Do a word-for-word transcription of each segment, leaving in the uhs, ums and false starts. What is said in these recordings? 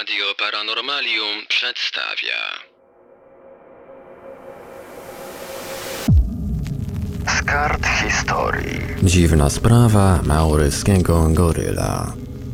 Radio Paranormalium przedstawia. Z kart historii. Dziwna sprawa mauryskiego goryla.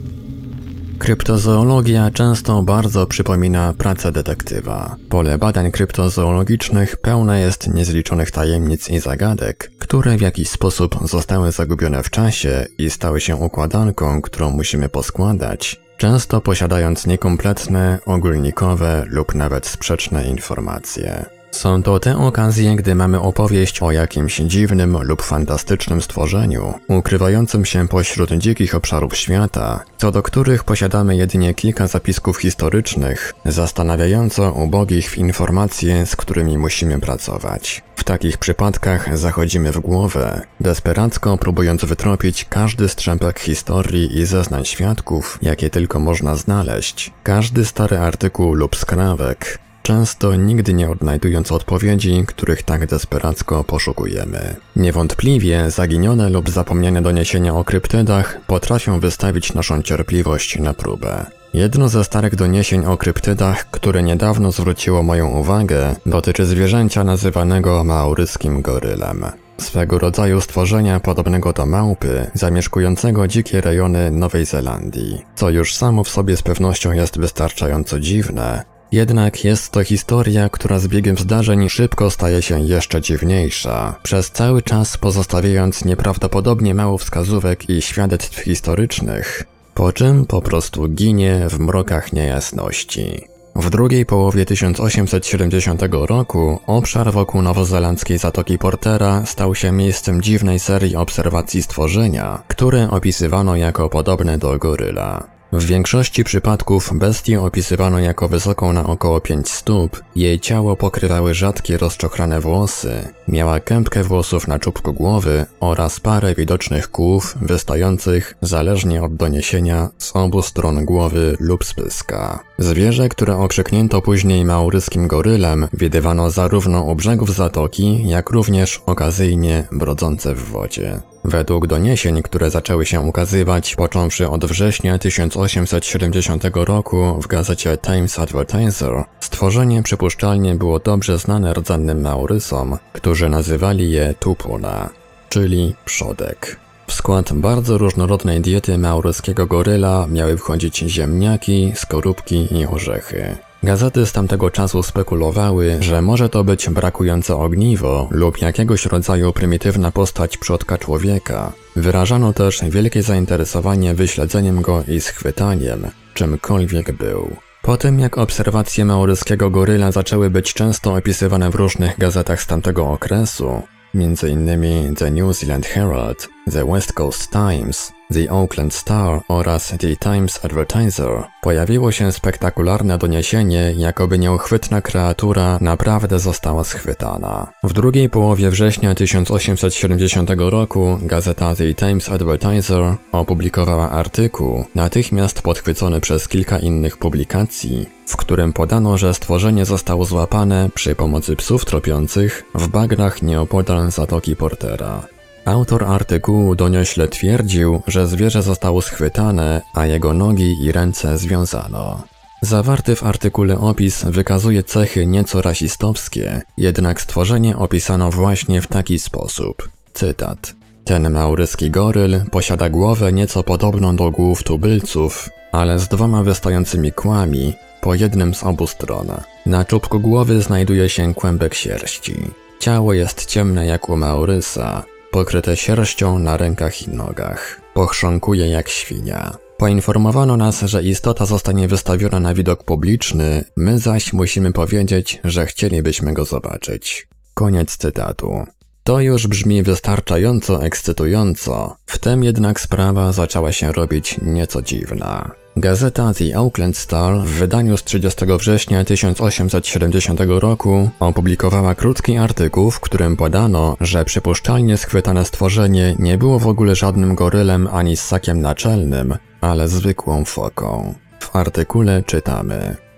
Kryptozoologia często bardzo przypomina pracę detektywa. Pole badań kryptozoologicznych pełne jest niezliczonych tajemnic i zagadek, które w jakiś sposób zostały zagubione w czasie i stały się układanką, którą musimy poskładać, często posiadając niekompletne, ogólnikowe lub nawet sprzeczne informacje. Są to te okazje, gdy mamy opowieść o jakimś dziwnym lub fantastycznym stworzeniu, ukrywającym się pośród dzikich obszarów świata, co do których posiadamy jedynie kilka zapisków historycznych, zastanawiająco ubogich w informacje, z którymi musimy pracować. W takich przypadkach zachodzimy w głowę, desperacko próbując wytropić każdy strzępek historii i zeznań świadków, jakie tylko można znaleźć, każdy stary artykuł lub skrawek, często nigdy nie odnajdując odpowiedzi, których tak desperacko poszukujemy. Niewątpliwie zaginione lub zapomniane doniesienia o kryptydach potrafią wystawić naszą cierpliwość na próbę. Jedno ze starych doniesień o kryptydach, które niedawno zwróciło moją uwagę, dotyczy zwierzęcia nazywanego mauryskim gorylem. Swego rodzaju stworzenia podobnego do małpy, zamieszkującego dzikie rejony Nowej Zelandii, co już samo w sobie z pewnością jest wystarczająco dziwne. Jednak jest to historia, która z biegiem zdarzeń szybko staje się jeszcze dziwniejsza, przez cały czas pozostawiając nieprawdopodobnie mało wskazówek i świadectw historycznych, po czym po prostu ginie w mrokach niejasności. W drugiej połowie tysiąc osiemset siedemdziesiątego roku obszar wokół nowozelandzkiej Zatoki Portera stał się miejscem dziwnej serii obserwacji stworzenia, które opisywano jako podobne do goryla. W większości przypadków bestię opisywano jako wysoką na około pięć stóp, jej ciało pokrywały rzadkie rozczochrane włosy, miała kępkę włosów na czubku głowy oraz parę widocznych kłów wystających, zależnie od doniesienia, z obu stron głowy lub z pyska. Zwierzę, które okrzyknięto później mauryskim gorylem, widywano zarówno u brzegów zatoki, jak również okazyjnie brodzące w wodzie. Według doniesień, które zaczęły się ukazywać począwszy od września tysiąc osiemset siedemdziesiątego roku w gazecie Times Advertiser, stworzenie przypuszczalnie było dobrze znane rdzennym Maurysom, którzy nazywali je tupuna, czyli przodek. W skład bardzo różnorodnej diety mauryskiego goryla miały wchodzić ziemniaki, skorupki i orzechy. Gazety z tamtego czasu spekulowały, że może to być brakujące ogniwo lub jakiegoś rodzaju prymitywna postać przodka człowieka. Wyrażano też wielkie zainteresowanie wyśledzeniem go i schwytaniem, czymkolwiek był. Po tym jak obserwacje mauryskiego goryla zaczęły być często opisywane w różnych gazetach z tamtego okresu, między innymi The New Zealand Herald, The West Coast Times, The Auckland Star oraz The Times Advertiser, pojawiło się spektakularne doniesienie, jakoby nieuchwytna kreatura naprawdę została schwytana. W drugiej połowie września tysiąc osiemset siedemdziesiątego roku gazeta The Times Advertiser opublikowała artykuł, natychmiast podchwycony przez kilka innych publikacji, w którym podano, że stworzenie zostało złapane przy pomocy psów tropiących w bagnach nieopodal Zatoki Portera. Autor artykułu doniośle twierdził, że zwierzę zostało schwytane, a jego nogi i ręce związano. Zawarty w artykule opis wykazuje cechy nieco rasistowskie, jednak stworzenie opisano właśnie w taki sposób. Cytat. Ten mauryski goryl posiada głowę nieco podobną do głów tubylców, ale z dwoma wystającymi kłami, po jednym z obu stron. Na czubku głowy znajduje się kłębek sierści. Ciało jest ciemne jak u Maurysa, pokryte sierścią na rękach i nogach. Pochrząkuje jak świnia. Poinformowano nas, że istota zostanie wystawiona na widok publiczny, my zaś musimy powiedzieć, że chcielibyśmy go zobaczyć. Koniec cytatu. To już brzmi wystarczająco ekscytująco, wtem jednak sprawa zaczęła się robić nieco dziwna. Gazeta The Auckland Star w wydaniu z trzydziestego września tysiąc osiemset siedemdziesiątego roku opublikowała krótki artykuł, w którym podano, że przypuszczalnie schwytane stworzenie nie było w ogóle żadnym gorylem ani ssakiem naczelnym, ale zwykłą foką. W artykule czytamy: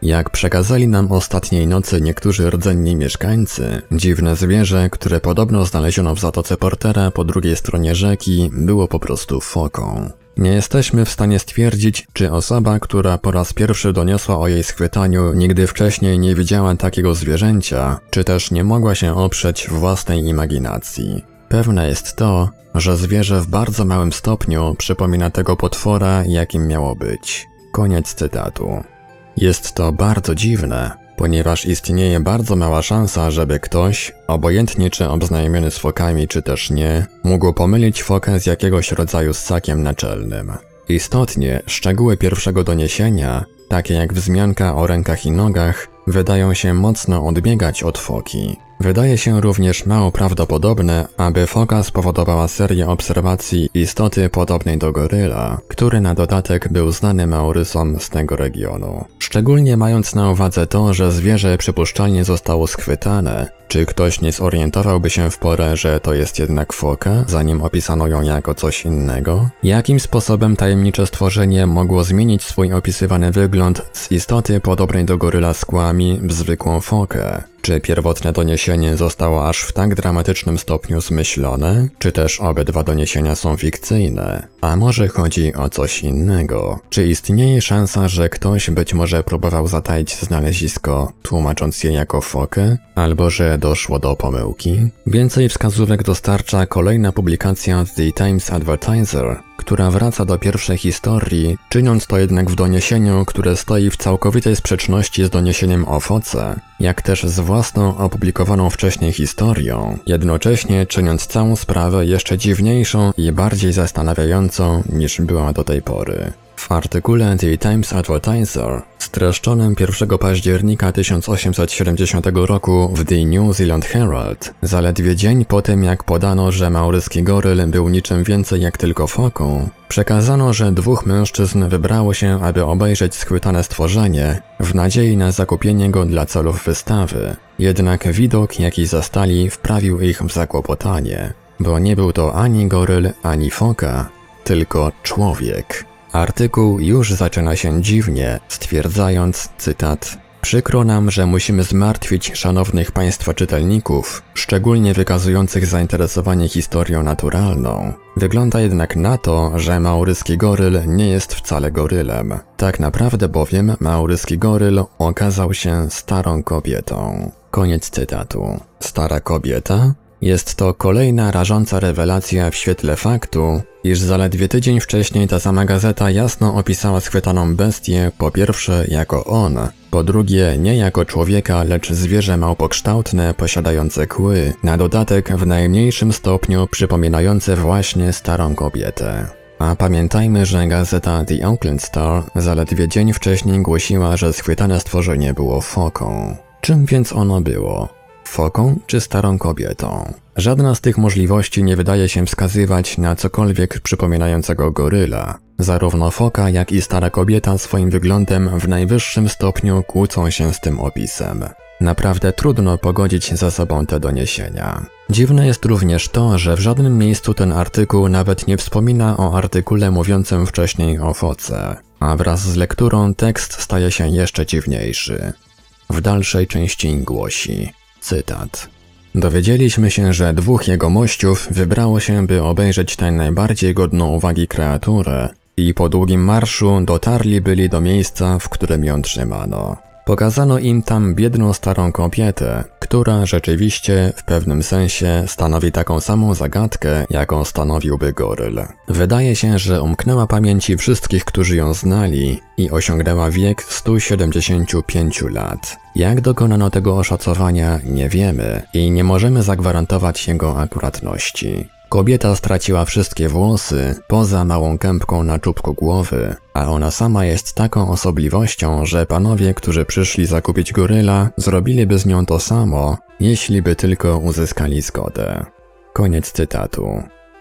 Jak przekazali nam ostatniej nocy niektórzy rdzenni mieszkańcy, dziwne zwierzę, które podobno znaleziono w Zatoce Portera po drugiej stronie rzeki, było po prostu foką. Nie jesteśmy w stanie stwierdzić, czy osoba, która po raz pierwszy doniosła o jej schwytaniu, nigdy wcześniej nie widziała takiego zwierzęcia, czy też nie mogła się oprzeć własnej imaginacji. Pewne jest to, że zwierzę w bardzo małym stopniu przypomina tego potwora, jakim miało być. Koniec cytatu. Jest to bardzo dziwne, ponieważ istnieje bardzo mała szansa, żeby ktoś, obojętnie czy obznajomiony z fokami czy też nie, mógł pomylić fokę z jakiegoś rodzaju ssakiem naczelnym. Istotnie, szczegóły pierwszego doniesienia, takie jak wzmianka o rękach i nogach, wydają się mocno odbiegać od foki. Wydaje się również mało prawdopodobne, aby foka spowodowała serię obserwacji istoty podobnej do goryla, który na dodatek był znany Maorysom z tego regionu. Szczególnie mając na uwadze to, że zwierzę przypuszczalnie zostało schwytane, czy ktoś nie zorientowałby się w porę, że to jest jednak foka, zanim opisano ją jako coś innego? Jakim sposobem tajemnicze stworzenie mogło zmienić swój opisywany wygląd z istoty podobnej do goryla z kłami w zwykłą fokę? Czy pierwotne doniesienie zostało aż w tak dramatycznym stopniu zmyślone, czy też obydwa doniesienia są fikcyjne? A może chodzi o coś innego? Czy istnieje szansa, że ktoś być może próbował zataić znalezisko, tłumacząc je jako fokę? Albo że doszło do pomyłki? Więcej wskazówek dostarcza kolejna publikacja The Times Advertiser, która wraca do pierwszej historii, czyniąc to jednak w doniesieniu, które stoi w całkowitej sprzeczności z doniesieniem o foce, jak też z własną opublikowaną wcześniej historią, jednocześnie czyniąc całą sprawę jeszcze dziwniejszą i bardziej zastanawiającą niż była do tej pory. W artykule The Times Advertiser, streszczonym pierwszego października tysiąc osiemset siedemdziesiątego roku w The New Zealand Herald, zaledwie dzień po tym jak podano, że maoryski goryl był niczym więcej jak tylko foką, przekazano, że dwóch mężczyzn wybrało się, aby obejrzeć schwytane stworzenie, w nadziei na zakupienie go dla celów wystawy. Jednak widok, jaki zastali, wprawił ich w zakłopotanie, bo nie był to ani goryl, ani foka, tylko człowiek. Artykuł już zaczyna się dziwnie, stwierdzając, cytat: przykro nam, że musimy zmartwić szanownych Państwa czytelników, szczególnie wykazujących zainteresowanie historią naturalną. Wygląda jednak na to, że maoryski goryl nie jest wcale gorylem. Tak naprawdę bowiem maoryski goryl okazał się starą kobietą. Koniec cytatu. Stara kobieta? Jest to kolejna rażąca rewelacja w świetle faktu, iż zaledwie tydzień wcześniej ta sama gazeta jasno opisała schwytaną bestię po pierwsze jako on, po drugie nie jako człowieka, lecz zwierzę małpokształtne posiadające kły, na dodatek w najmniejszym stopniu przypominające właśnie starą kobietę. A pamiętajmy, że gazeta The Auckland Star zaledwie dzień wcześniej głosiła, że schwytane stworzenie było foką. Czym więc ono było? Foką czy starą kobietą? Żadna z tych możliwości nie wydaje się wskazywać na cokolwiek przypominającego goryla. Zarówno foka, jak i stara kobieta swoim wyglądem w najwyższym stopniu kłócą się z tym opisem. Naprawdę trudno pogodzić ze sobą te doniesienia. Dziwne jest również to, że w żadnym miejscu ten artykuł nawet nie wspomina o artykule mówiącym wcześniej o foce, a wraz z lekturą tekst staje się jeszcze dziwniejszy. W dalszej części głosi, cytat: dowiedzieliśmy się, że dwóch jegomościów wybrało się, by obejrzeć tę najbardziej godną uwagi kreaturę i po długim marszu dotarli byli do miejsca, w którym ją trzymano. Pokazano im tam biedną starą kobietę, która rzeczywiście w pewnym sensie stanowi taką samą zagadkę, jaką stanowiłby goryl. Wydaje się, że umknęła pamięci wszystkich, którzy ją znali i osiągnęła wiek stu siedemdziesięciu pięciu lat. Jak dokonano tego oszacowania, nie wiemy i nie możemy zagwarantować jego akuratności. Kobieta straciła wszystkie włosy, poza małą kępką na czubku głowy, a ona sama jest taką osobliwością, że panowie, którzy przyszli zakupić goryla, zrobiliby z nią to samo, jeśli by tylko uzyskali zgodę. Koniec cytatu.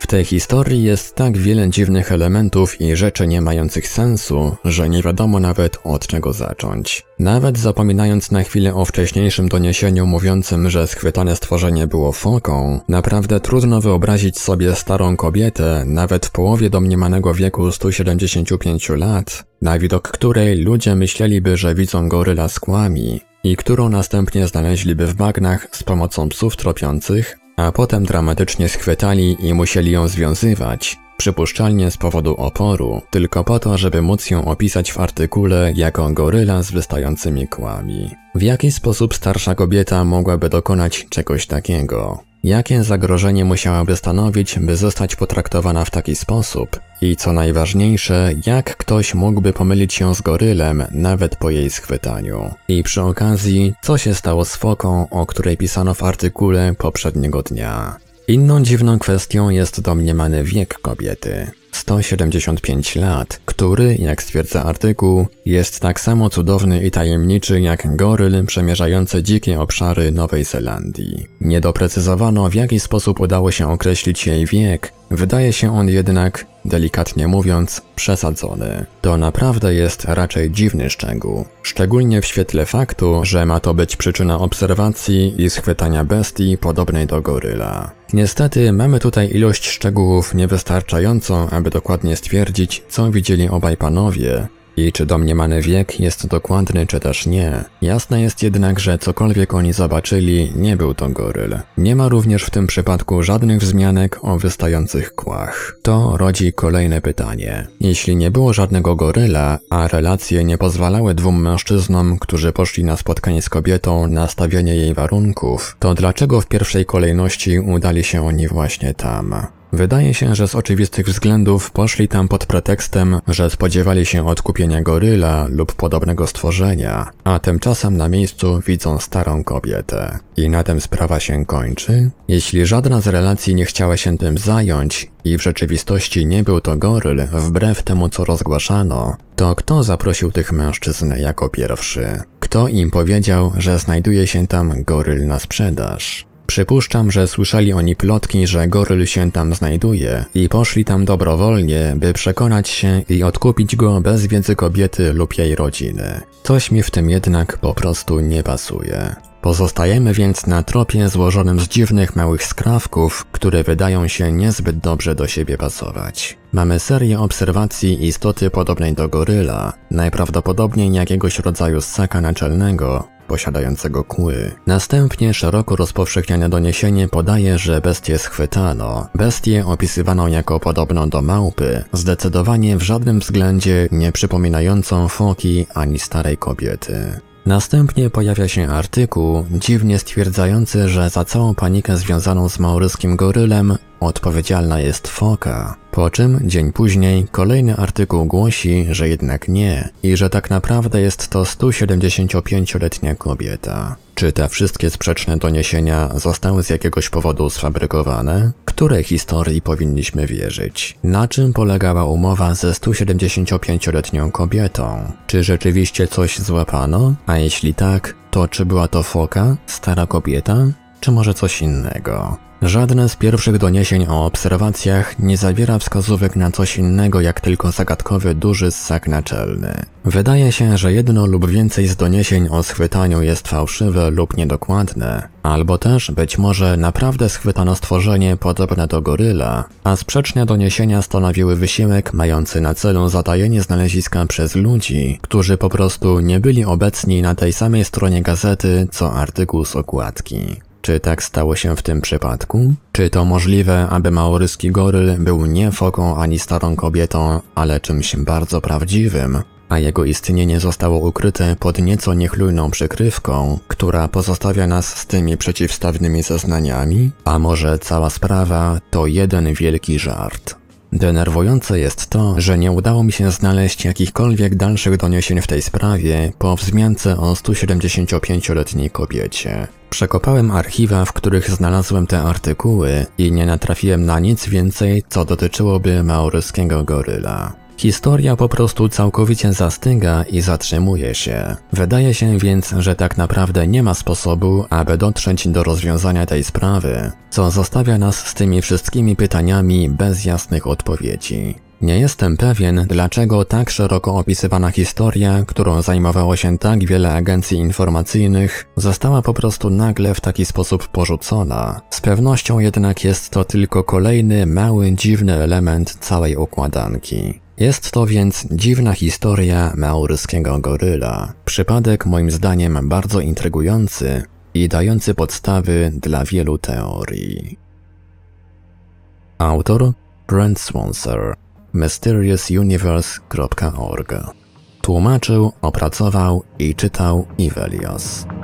W tej historii jest tak wiele dziwnych elementów i rzeczy nie mających sensu, że nie wiadomo nawet od czego zacząć. Nawet zapominając na chwilę o wcześniejszym doniesieniu mówiącym, że schwytane stworzenie było foką, naprawdę trudno wyobrazić sobie starą kobietę, nawet w połowie domniemanego wieku stu siedemdziesięciu pięciu lat, na widok której ludzie myśleliby, że widzą goryla z kłami i którą następnie znaleźliby w bagnach z pomocą psów tropiących, a potem dramatycznie schwytali i musieli ją związywać, przypuszczalnie z powodu oporu, tylko po to, żeby móc ją opisać w artykule jako goryla z wystającymi kłami. W jaki sposób starsza kobieta mogłaby dokonać czegoś takiego? Jakie zagrożenie musiałaby stanowić, by zostać potraktowana w taki sposób? I co najważniejsze, jak ktoś mógłby pomylić się z gorylem nawet po jej schwytaniu? I przy okazji, co się stało z foką, o której pisano w artykule poprzedniego dnia? Inną dziwną kwestią jest domniemany wiek kobiety. sto siedemdziesiąt pięć lat, który, jak stwierdza artykuł, jest tak samo cudowny i tajemniczy jak goryl przemierzający dzikie obszary Nowej Zelandii. Nie doprecyzowano, w jaki sposób udało się określić jej wiek, wydaje się on jednak, delikatnie mówiąc, przesadzony. To naprawdę jest raczej dziwny szczegół, szczególnie w świetle faktu, że ma to być przyczyna obserwacji i schwytania bestii podobnej do goryla. Niestety mamy tutaj ilość szczegółów niewystarczającą, aby dokładnie stwierdzić, co widzieli obaj panowie i czy domniemany wiek jest dokładny, czy też nie. Jasne jest jednak, że cokolwiek oni zobaczyli, nie był to goryl. Nie ma również w tym przypadku żadnych wzmianek o wystających kłach. To rodzi kolejne pytanie. Jeśli nie było żadnego goryla, a relacje nie pozwalały dwóm mężczyznom, którzy poszli na spotkanie z kobietą, na stawianie jej warunków, to dlaczego w pierwszej kolejności udali się oni właśnie tam? Wydaje się, że z oczywistych względów poszli tam pod pretekstem, że spodziewali się odkupienia goryla lub podobnego stworzenia, a tymczasem na miejscu widzą starą kobietę. I na tym sprawa się kończy? Jeśli żadna z relacji nie chciała się tym zająć i w rzeczywistości nie był to goryl, wbrew temu co rozgłaszano, to kto zaprosił tych mężczyzn jako pierwszy? Kto im powiedział, że znajduje się tam goryl na sprzedaż? Przypuszczam, że słyszeli oni plotki, że goryl się tam znajduje i poszli tam dobrowolnie, by przekonać się i odkupić go bez wiedzy kobiety lub jej rodziny. Coś mi w tym jednak po prostu nie pasuje. Pozostajemy więc na tropie złożonym z dziwnych małych skrawków, które wydają się niezbyt dobrze do siebie pasować. Mamy serię obserwacji istoty podobnej do goryla, najprawdopodobniej jakiegoś rodzaju ssaka naczelnego, posiadającego kły. Następnie szeroko rozpowszechnione doniesienie podaje, że bestię schwytano. Bestię opisywano jako podobną do małpy, zdecydowanie w żadnym względzie nie przypominającą foki ani starej kobiety. Następnie pojawia się artykuł dziwnie stwierdzający, że za całą panikę związaną z maoryskim gorylem odpowiedzialna jest foka. Po czym dzień później kolejny artykuł głosi, że jednak nie i że tak naprawdę jest to sto siedemdziesięciopięcioletnia kobieta. Czy te wszystkie sprzeczne doniesienia zostały z jakiegoś powodu sfabrykowane? Której historii powinniśmy wierzyć? Na czym polegała umowa ze sto siedemdziesięciopięcioletnią kobietą? Czy rzeczywiście coś złapano? A jeśli tak, to czy była to foka, stara kobieta, czy może coś innego? Żadne z pierwszych doniesień o obserwacjach nie zawiera wskazówek na coś innego jak tylko zagadkowy duży ssak naczelny. Wydaje się, że jedno lub więcej z doniesień o schwytaniu jest fałszywe lub niedokładne, albo też być może naprawdę schwytano stworzenie podobne do goryla, a sprzeczne doniesienia stanowiły wysiłek mający na celu zatajenie znaleziska przez ludzi, którzy po prostu nie byli obecni na tej samej stronie gazety co artykuł z okładki. Czy tak stało się w tym przypadku? Czy to możliwe, aby maoryski goryl był nie foką ani starą kobietą, ale czymś bardzo prawdziwym, a jego istnienie zostało ukryte pod nieco niechlujną przykrywką, która pozostawia nas z tymi przeciwstawnymi zeznaniami? A może cała sprawa to jeden wielki żart? Denerwujące jest to, że nie udało mi się znaleźć jakichkolwiek dalszych doniesień w tej sprawie po wzmiance o sto siedemdziesięciopięcioletniej kobiecie. Przekopałem archiwa, w których znalazłem te artykuły i nie natrafiłem na nic więcej, co dotyczyłoby maoryskiego goryla. Historia po prostu całkowicie zastyga i zatrzymuje się. Wydaje się więc, że tak naprawdę nie ma sposobu, aby dotrzeć do rozwiązania tej sprawy, co zostawia nas z tymi wszystkimi pytaniami bez jasnych odpowiedzi. Nie jestem pewien, dlaczego tak szeroko opisywana historia, którą zajmowało się tak wiele agencji informacyjnych, została po prostu nagle w taki sposób porzucona. Z pewnością jednak jest to tylko kolejny, mały, dziwny element całej układanki. Jest to więc dziwna historia maoryskiego goryla. Przypadek moim zdaniem bardzo intrygujący i dający podstawy dla wielu teorii. Autor Brent Swancer, mysterious universe kropka org. Tłumaczył, opracował i czytał Ivelios.